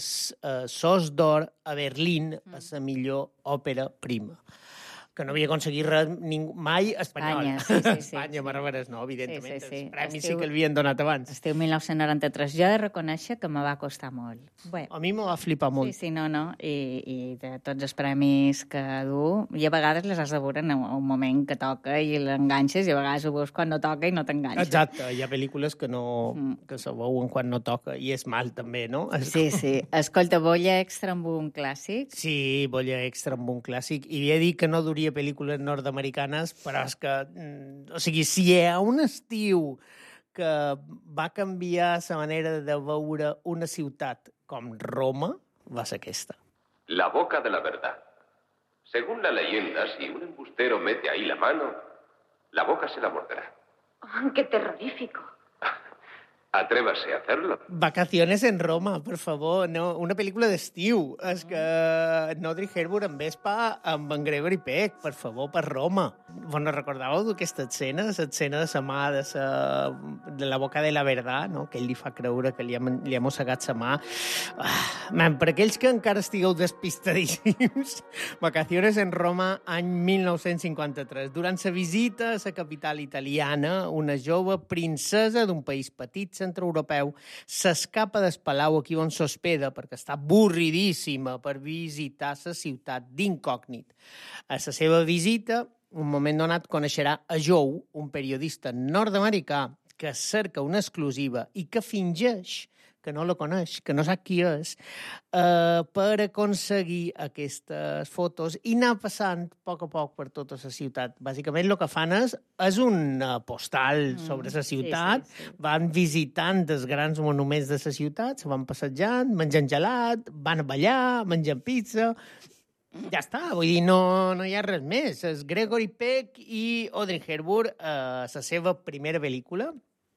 Sos d'Or a Berlín a la millor òpera prima, que no havia aconseguit res ningú, mai espanyol. Espanya, sí, sí, sí. Espanya, sí. Meravelles, no, evidentment. Sí, sí, sí. Els premis Estiu... sí que l'havien donat abans. Estiu mil nou-cents noranta-tres. Jo he de reconèixer que me va costar molt. Bueno. A mi me va flipar molt. Sí, sí, no, no. I, i de tots els premis que du, i a vegades les has de veure en un moment que toca i l'enganxes, i a vegades ho veus quan no toca i no t'enganxes. Exacte, hi ha pel·lícules que no mm. que se veuen quan no toca, i és mal també, no? Sí, sí. Escolta, Bolla Extra amb un clàssic. Sí, Bolla Extra amb un clàssic. I havia dit que no duria pel·lícules nord americanes, però és que, o sigui, si hi ha un estiu que va canviar la manera de veure una ciutat com Roma, va ser aquesta. La boca de la verdad. Según la leyenda, si un embustero mete ahí la mano, la boca se la morderá. Oh, ¡qué terrorífico! Atrévase a hacerlo. Vacaciones en Roma, per favor. No, una pel·lícula d'estiu. És que Audrey Hepburn en Vespa amb en Gregory Peck, per favor, per Roma. Vos no recordàveu d'aquesta escena? L'escena de sa mà, de, sa, de la boca de la verdad, no? Que ell li fa creure que li ha, li ha mossegat sa mà. Ah, man, per aquells que encara estigueu despistadíssims, Vacaciones en Roma, any mil nou-cents cinquanta-tres. Durant sa visita a la capital italiana, una jove princesa d'un país petit centroeuropeu s'escapa del palau aquí on s'hospeda perquè està avorridíssima per visitar la ciutat d'incògnit. A la seva visita, un moment donat, coneixerà a Joe, un periodista nord-americà que cerca una exclusiva i que fingeix que no la coneix, que no sap qui és, eh, per aconseguir aquestes fotos i anar passant a poc a poc per tota la ciutat. Bàsicament el que fan és, és un postal sobre la ciutat, sí, sí, sí. Van visitant els grans monuments de la ciutat, se van passejant, menjant gelat, van a ballar, menjant pizza... Ja està, vull dir, no, no hi ha res més. És Gregory Peck i Audrey Hepburn, eh, la seva primera pel·lícula,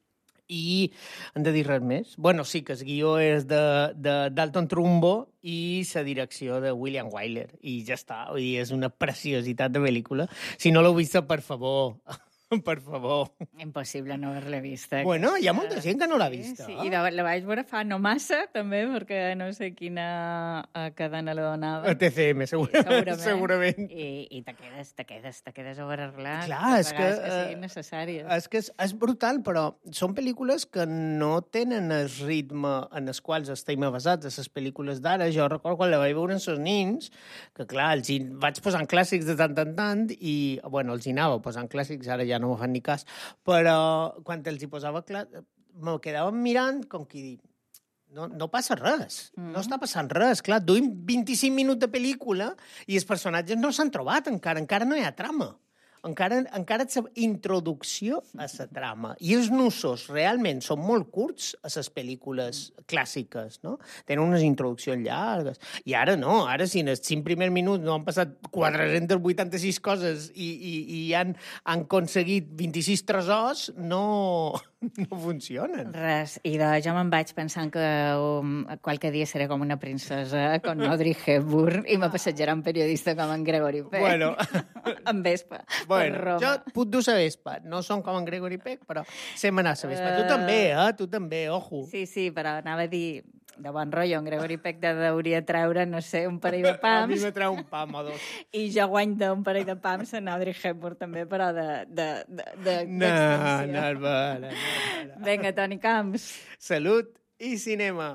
i hem de dir res més. Bueno, sí, que el guió és de, de Dalton Trumbo i la direcció de William Wyler. I ja està, vull dir, és una preciositat de pel·lícula. Si no l'heu vista, per favor... Per favor. Impossible no haver-la vista. Bueno, hi ha molta gent que no l'ha vista. Sí, sí. I la, la vaig veure fa no massa, també, perquè no sé quina cadena la donava. A T C M, segurament. segurament. segurament. I, i te quedes, te quedes, te quedes a veure-la. Clar, és que, que siguin necessàries. És que és, és brutal, però són pel·lícules que no tenen el ritme en els quals estem basats a les pel·lícules d'ara. Jo recordo quan la vaig veure amb els nins, que clar, els hi vaig posant clàssics de tant en tant, i, bueno, els hi anava posant clàssics, ara ja no m'ho fan ni cas, però quan els hi posava clar, me quedava mirant com qui dic, no, no passa res, mm. no està passant res, clar, duim vint-i-cinc minuts de pel·lícula i els personatges no s'han trobat encara, encara no hi ha trama. Encara, encara és la introducció a la trama. I els nusos realment són molt curts a les pel·lícules clàssiques, no? Tenen unes introduccions llargues. I ara no, ara si en els cinc primers minuts no han passat quatre-centes vuitanta-sis coses i, i, i han, han aconseguit vint-i-sis tresors, no... no funcionen. Res, i de, jo me'n vaig pensant que um, qualque dia seré com una princesa con Audrey Hepburn i me passatjarà un periodista com en Gregory Peck. Bueno. En Vespa, bueno, per Roma. Jo puc dur la Vespa. No som com en Gregory Peck, però sé manar la Vespa. Uh... Tu també, eh? Tu també, ojo. Sí, sí, però anava a dir... De bon rotllo, en Gregory Peck deuria treure, no sé, un parell de pams. A mi me treu un pam o dos. I jo guany d'un parell de pams en Audrey Hepburn també, però de... de, de, de no, no, no, no, no. Vinga, Toni Camps. Salut i cinema.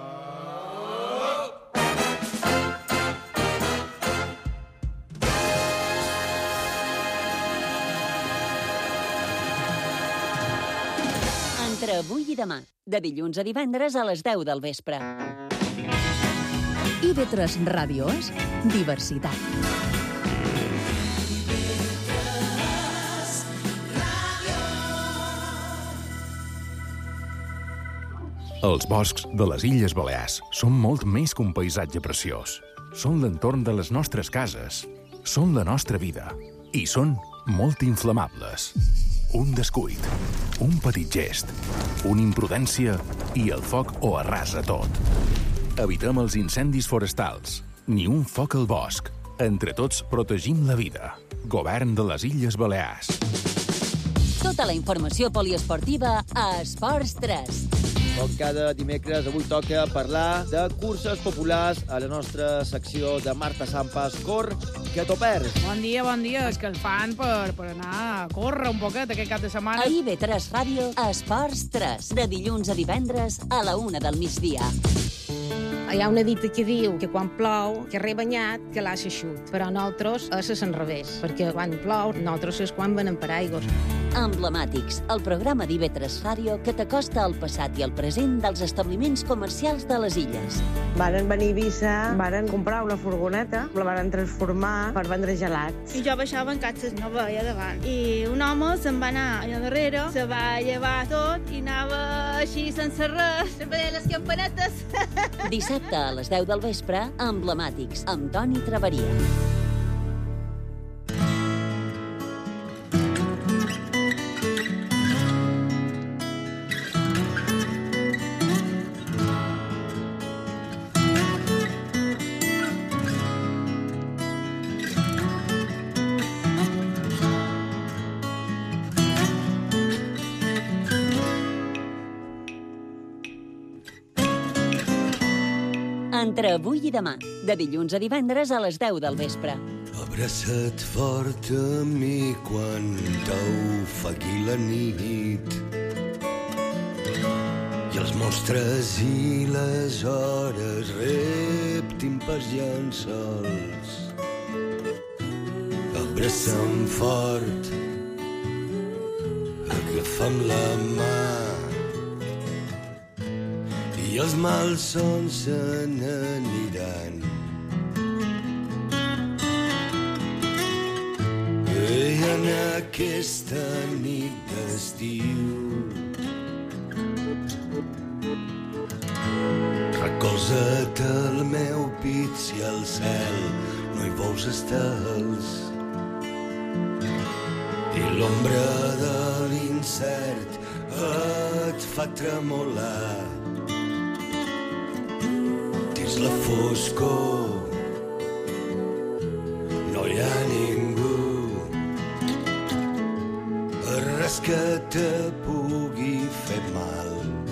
Entre avui i demà, de dilluns a divendres a les deu del vespre. I ve tres Ràdio és diversitat. Els boscs de les Illes Balears són molt més que un paisatge preciós. Són l'entorn de les nostres cases, són la nostra vida i són molt inflamables. Un descuit, un petit gest, una imprudència i el foc ho arrasa tot. Evitem els incendis forestals, ni un foc al bosc. Entre tots protegim la vida. Govern de les Illes Balears. Tota la informació poliesportiva a Esports tres. Com cada dimecres, avui toca parlar de curses populars a la nostra secció de Marta Sampas. Cor, que t'ho perds. Bon dia, bon dia. És que el fan per, per anar a córrer un poquet aquest cap de setmana. A I ve tres Ràdio, Esports tres, de dilluns a divendres a la una del migdia. Hi ha una dita que diu que quan plou, que rebanyat, que l'ha xut. Però nosaltres és al revés, perquè quan plou, nosaltres és quan venem paraigües. Emblemàtics, el programa d'I ve tres Ràdio que t'acosta al passat i al present dels establiments comercials de les illes. Varen venir a Eivissa, varen comprar una furgoneta, la varen transformar per vendre gelats. I jo baixava en catxes, no veia davant. I un home se'n va anar allà darrere, se va llevar tot i anava així sense res, se veia les campanetes. Dissabte a les deu del vespre, Emblemàtics, amb Toni Traveria. Entre avui i demà, de dilluns a divendres a les deu del vespre. Abraça't fort a mi quan t'ofegui la nit i els monstres i les hores reptin pels llençols. Abraça'm fort, agafa'm la mà i els malsons se n'aniran. I en aquesta nit d'estiu recolza't al meu pit si al cel no hi veus estels i l'ombra de l'incert et fa tremolar. Dins la foscor no hi ha ningú, res que te pugui fer mal.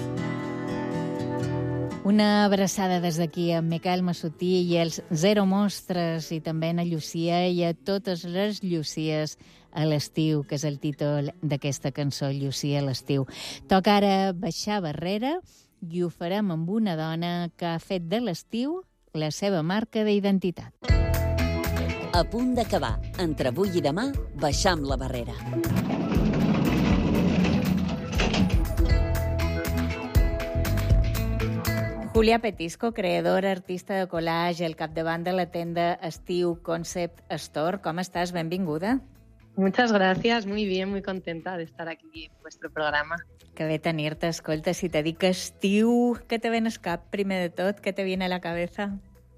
Una abraçada des d'aquí a Miquel Massutí i els Zero Mostres i també a Llucia i a totes les Llucies a l'estiu, que és el títol d'aquesta cançó, Llucia a l'estiu. Toca ara baixar barrera i ho farem amb una dona que ha fet de l'estiu la seva marca d'identitat. A punt d'acabar, entre avui i demà, baixam la barrera. Julia Petisco, creadora, artista de collage, al capdavant de la tenda Estiu Concept Store. ¿Cómo estás? Benvinguda. Muchas gracias, muy bien, muy contenta de estar aquí en vuestro programa. Que bé tenir-te. Escolta, si te dic estiu, què te ven al cap, primer de tot? Què te viene a la cabeza?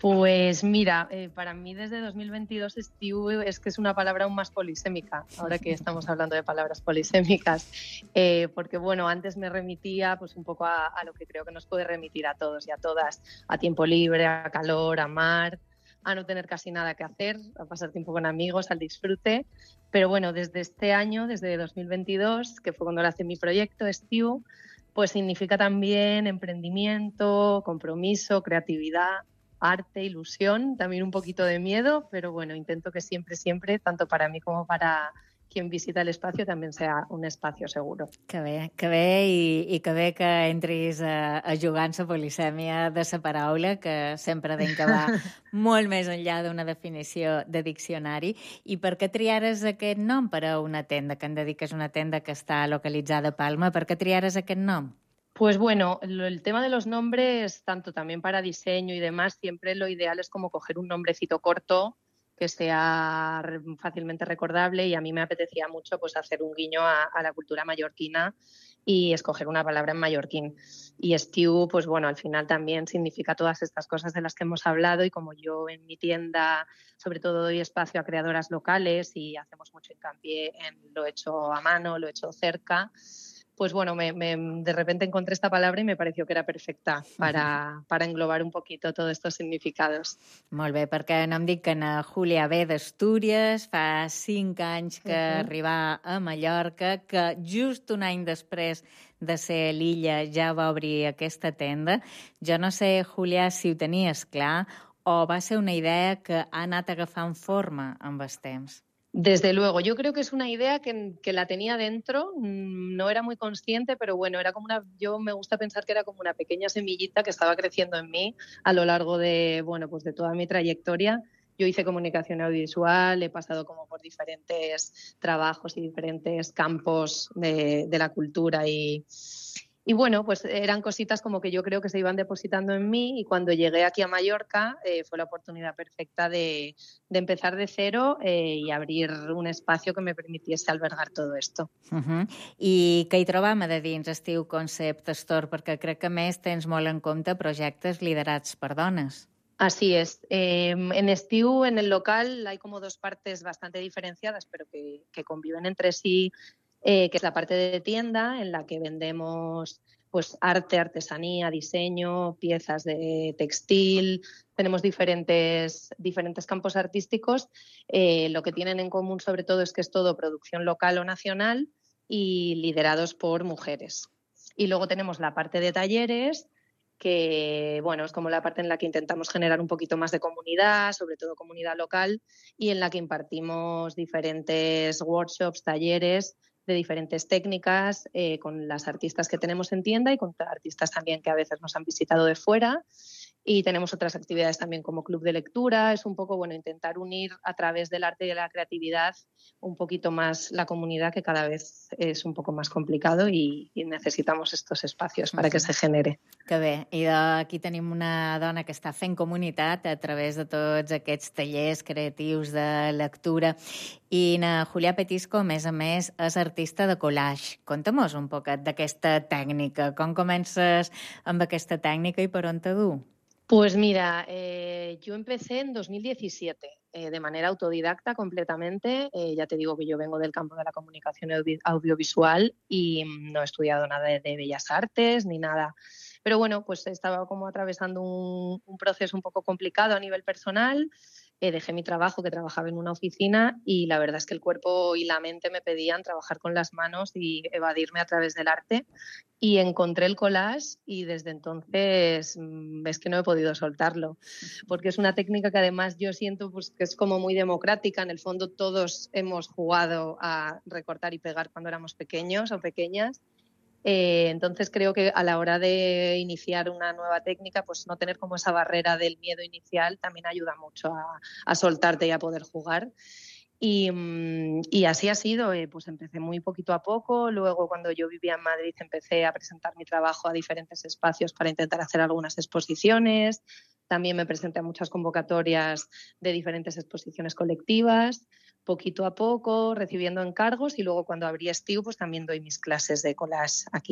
Pues mira, eh, para mí desde dos mil veintidós estiu es que es una palabra aún más polisémica, ahora que estamos hablando de palabras polisémicas, eh, porque bueno, antes me remitía pues un poco a, a lo que creo que nos puede remitir a todos y a todas, a tiempo libre, a calor, a mar, a no tener casi nada que hacer, a pasar tiempo con amigos, al disfrute. Pero bueno, desde este año, desde dos mil veintidós, que fue cuando lancé mi proyecto, Estiu, pues significa también emprendimiento, compromiso, creatividad, arte, ilusión, también un poquito de miedo, pero bueno, intento que siempre, siempre, tanto para mí como para quien visita el espacio, también sea un espacio seguro. Que bé, que bé i, i que bé que entris a, a jugar en la polisèmia de la paraula, que sempre deim que va molt més enllà d'una definició de diccionari. I per què triares aquest nom per a una tenda, que hem de dir que és una tenda que està localitzada a Palma? Per què triares aquest nom? Pues bueno, el tema de los nombres, tanto también para diseño y demás, siempre lo ideal es como coger un nombrecito corto que sea fácilmente recordable, y a mí me apetecía mucho pues hacer un guiño a, a la cultura mallorquina y escoger una palabra en mallorquín. Y estiu, pues bueno, al final también significa todas estas cosas de las que hemos hablado, y como yo en mi tienda sobre todo doy espacio a creadoras locales y hacemos mucho hincapié en lo hecho a mano, lo hecho cerca, pues bueno, me, me, de repente encontré esta palabra y me pareció que era perfecta para, para englobar un poquito todos estos significados. Molt bé, perquè no em dic que na Júlia ve d'Astúries, fa cinc anys que uh-huh. arribà a Mallorca, que just un any després de ser a l'illa ja va obrir aquesta tenda. Jo no sé, Júlia, si ho tenies clar o va ser una idea que ha anat agafant forma amb el temps. Desde luego, yo creo que es una idea que, que la tenía dentro, no era muy consciente, pero bueno, era como una, yo me gusta pensar que era como una pequeña semillita que estaba creciendo en mí a lo largo de, bueno, pues de toda mi trayectoria. Yo hice comunicación audiovisual, he pasado como por diferentes trabajos y diferentes campos de, de la cultura y... Y bueno, pues eran cositas como que yo creo que se iban depositando en mí, y cuando llegué aquí a Mallorca eh, fue la oportunidad perfecta de, de empezar de cero eh, y abrir un espacio que me permitiese albergar todo esto. Uh-huh. I què hi trobam a de dins Estiu Concept Store? Perquè crec que a més tens molt en compte projectes liderats per dones. Así es. Eh, en Estiu, en el local, hay como dos partes bastante diferenciadas, pero que, que conviven entre sí. Eh, que es la parte de tienda, en la que vendemos pues arte, artesanía, diseño, piezas de textil. Tenemos diferentes, diferentes campos artísticos. Eh, lo que tienen en común sobre todo es que es todo producción local o nacional y liderados por mujeres. Y luego tenemos la parte de talleres, que bueno, es como la parte en la que intentamos generar un poquito más de comunidad, sobre todo comunidad local, y en la que impartimos diferentes workshops, talleres de diferentes técnicas eh, con las artistas que tenemos en tienda y con artistas también que a veces nos han visitado de fuera. Y tenemos otras actividades también como club de lectura. Es un poco, bueno, intentar unir a través del arte y de la creatividad un poquito más la comunidad, que cada vez es un poco más complicado y, y necesitamos estos espacios para que se genere. Que bé. I aquí tenim una dona que està fent comunitat a través de tots aquests tallers creatius de lectura. I na Julià Petisco, a més a més, és artista de collage. Conta'm-nos un poquet d'aquesta tècnica. Com comences amb aquesta tècnica i per on te du? Pues mira, eh, yo empecé en dos mil diecisiete eh, de manera autodidacta completamente. Eh, ya te digo que yo vengo del campo de la comunicación audio- audiovisual y no he estudiado nada de, de bellas artes ni nada. Pero bueno, pues estaba como atravesando un, un proceso un poco complicado a nivel personal. Eh, dejé mi trabajo, que trabajaba en una oficina, y la verdad es que el cuerpo y la mente me pedían trabajar con las manos y evadirme a través del arte. Y encontré el collage y desde entonces es que no he podido soltarlo, porque es una técnica que además yo siento pues, que es como muy democrática. En el fondo todos hemos jugado a recortar y pegar cuando éramos pequeños o pequeñas. Eh, entonces creo que a la hora de iniciar una nueva técnica, pues no tener como esa barrera del miedo inicial también ayuda mucho a, a soltarte y a poder jugar. Y, y así ha sido, eh, pues empecé muy poquito a poco. Luego, cuando yo vivía en Madrid, empecé a presentar mi trabajo a diferentes espacios para intentar hacer algunas exposiciones. También me presenté a muchas convocatorias de diferentes exposiciones colectivas, poquito a poco, recibiendo encargos, y luego cuando abrí Estiu, pues también doy mis clases de collage aquí.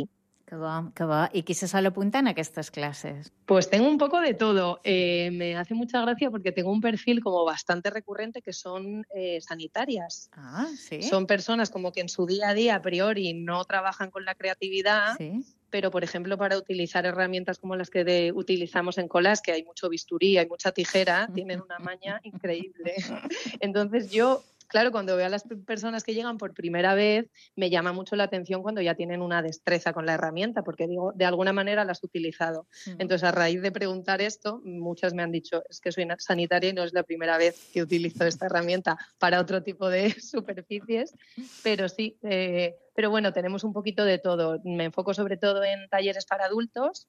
Que bo, que bo. I qui se sol apuntar en aquestes clases? Pues tengo un poco de todo. Eh, me hace mucha gracia porque tengo un perfil como bastante recurrente que son eh, sanitarias. Ah, sí. Son personas como que en su día a día a priori no trabajan con la creatividad, sí. Pero, por ejemplo, para utilizar herramientas como las que de, utilizamos en colas, que hay mucho bisturí, hay mucha tijera, tienen una maña increíble. Entonces yo... Claro, cuando veo a las personas que llegan por primera vez, me llama mucho la atención cuando ya tienen una destreza con la herramienta, porque digo, de alguna manera la has utilizado. Mm. Entonces, a raíz de preguntar esto, muchas me han dicho, es que soy sanitaria y no es la primera vez que utilizo esta herramienta para otro tipo de superficies, pero sí, eh, pero bueno, tenemos un poquito de todo. Me enfoco sobre todo en talleres para adultos.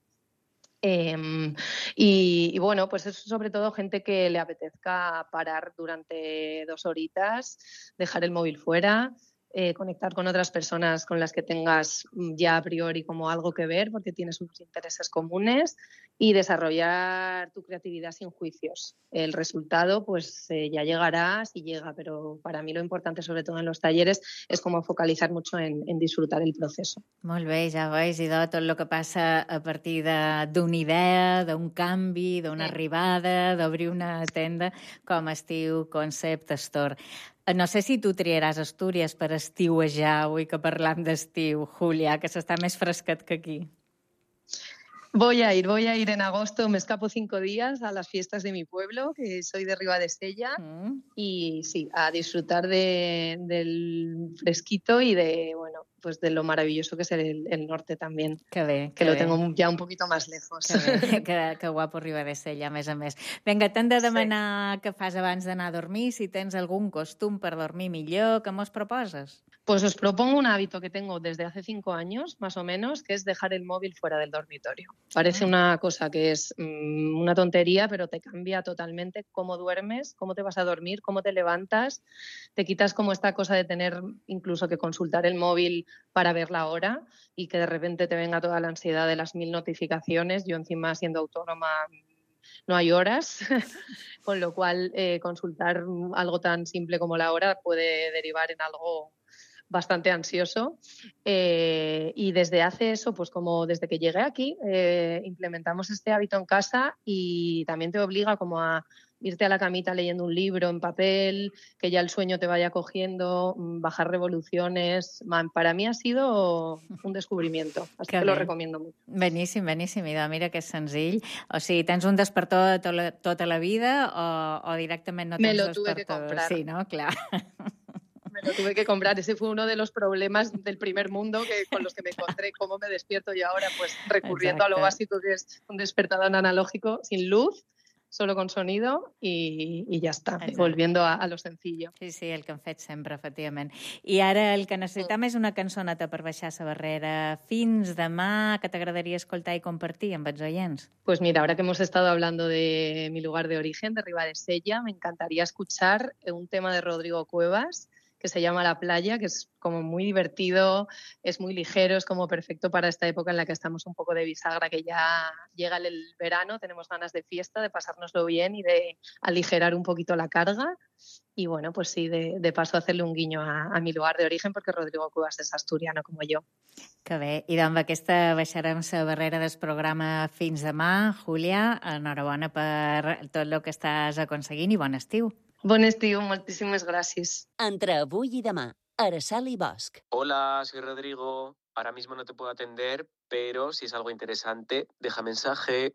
Eh, y, y bueno, pues es sobre todo gente que le apetezca parar durante dos horitas, dejar el móvil fuera, eh, conectar con otras personas con las que tengas ya a priori como algo que ver porque tienes unos intereses comunes y desarrollar tu creatividad sin juicios. El resultado pues eh, ya llegará si llega, pero para mí lo importante sobre todo en los talleres és com focalitzar mucho en, en disfrutar el proceso. Molt bé, ja veus, i de tot el que passa a partir d'una idea, d'un canvi, d'una sí. arribada, d'obrir una tenda com estiu Concept Store. No sé si tu triaràs Astúries per estiuejar, avui que parlam d'estiu, Julia, que s'està més fresquet que aquí. Voy a ir, voy a ir en agosto, me escapo cinco días a las fiestas de mi pueblo, que soy de Ribadesella, mm. y sí, a disfrutar de, del fresquito y de, bueno, pues de lo maravilloso que es el, el norte también. Que bé, que que lo bé. tengo ya un poquito más lejos. Que bé, que, que guapo Ribadesella, a més a més. Vinga, t'hem de demanar sí. què fas abans d'anar a dormir, si tens algun costum per dormir millor, què mos proposes? Pues os propongo un hábito que tengo desde hace cinco años, más o menos, que es dejar el móvil fuera del dormitorio. Parece una cosa que es mmm, una tontería, pero te cambia totalmente cómo duermes, cómo te vas a dormir, cómo te levantas. Te quitas como esta cosa de tener incluso que consultar el móvil para ver la hora y que de repente te venga toda la ansiedad de las mil notificaciones. Yo encima siendo autónoma no hay horas, con lo cual eh, consultar algo tan simple como la hora puede derivar en algo bastante ansioso eh, y desde hace eso, pues como desde que llegué aquí, eh, implementamos este hábito en casa y también te obliga como a irte a la camita leyendo un libro en papel, que ya el sueño te vaya cogiendo, bajar revoluciones. Para mí ha sido un descubrimiento, así que, que lo recomiendo mucho. Beníssim, beníssim. I mira que és senzill. O sigui, tens un despertador tota la, tota la vida o, o directament no tens Me lo despertador? Tuve que comprar. Sí, no? Clar. Me lo tuve que comprar. Ese fue uno de los problemas del primer mundo que, con los que me encontré. ¿Cómo me despierto yo ahora? Pues recurriendo Exacte. a lo básico que es un despertador analógico sin luz, solo con sonido y, y ya está, Exacte. volviendo a, a lo sencillo. Sí, sí, el que hem fet sempre, efectivament. I ara el que necessitam és una cançoneta per baixar la barrera. Fins demà, que t'agradaria escoltar i compartir amb els oients? Pues mira, ahora que hemos estado hablando de mi lugar de origen, de Ribadesella, me encantaría escuchar un tema de Rodrigo Cuevas, que se llama La Playa, que es como muy divertido, es muy ligero, es como perfecto para esta época en la que estamos un poco de bisagra, que ya llega el verano, tenemos ganas de fiesta, de pasárnoslo bien y de aligerar un poquito la carga. Y bueno, pues sí, de, de paso hacerle un guiño a, a mi lugar de origen, porque Rodrigo Cuevas és asturiano como yo. Que bé. I doncs amb aquesta baixarem la barrera del programa fins demà. Júlia, enhorabona per tot el que estàs aconseguint i bon estiu. Bon estiu, moltíssimes gràcies. Entre avui i demà, Araceli i Bosch. Hola, soy Rodrigo. Ahora mismo no te puedo atender, pero si es algo interesante, deja mensaje.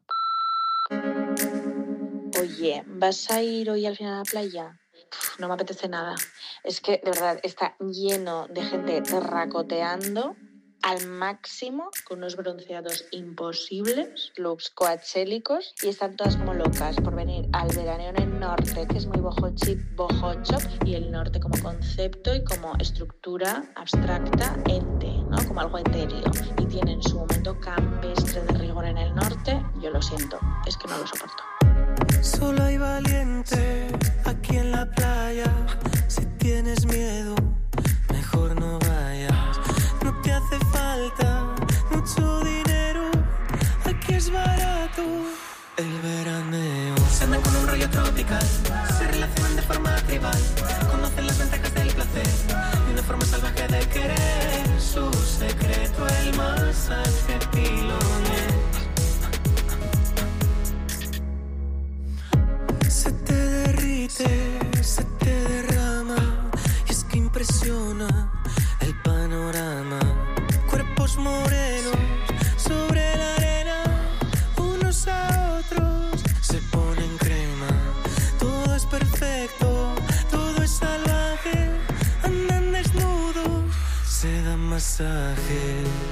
Oye, ¿vas a ir hoy al final a la playa? Uf, no me apetece nada. Es que, de verdad, está lleno de gente terracoteando al máximo, con unos bronceados imposibles, looks coachélicos, y están todas como locas por venir al veraneo en el norte, que es muy boho chip, boho chop, y el norte como concepto y como estructura abstracta, ente, ¿no? Como algo etéreo. Y tienen su momento campestre de rigor en el norte. Yo lo siento, es que no lo soporto. Solo hay valiente aquí en la playa. Si tienes miedo, mejor no vayas. No te hace falta mucho dinero, aquí es barato el veraneo. Se andan con un rollo tropical, se relacionan de forma tribal, conocen las ventajas del placer y una forma salvaje de querer. Su secreto el más masaje pilones. Se te derrite, se te derrama, y es que impresiona el panorama. Cuerpos morenos sobre la arena, unos a otros se ponen crema. Todo es perfecto, todo es salvaje, andan desnudos, se dan masajes.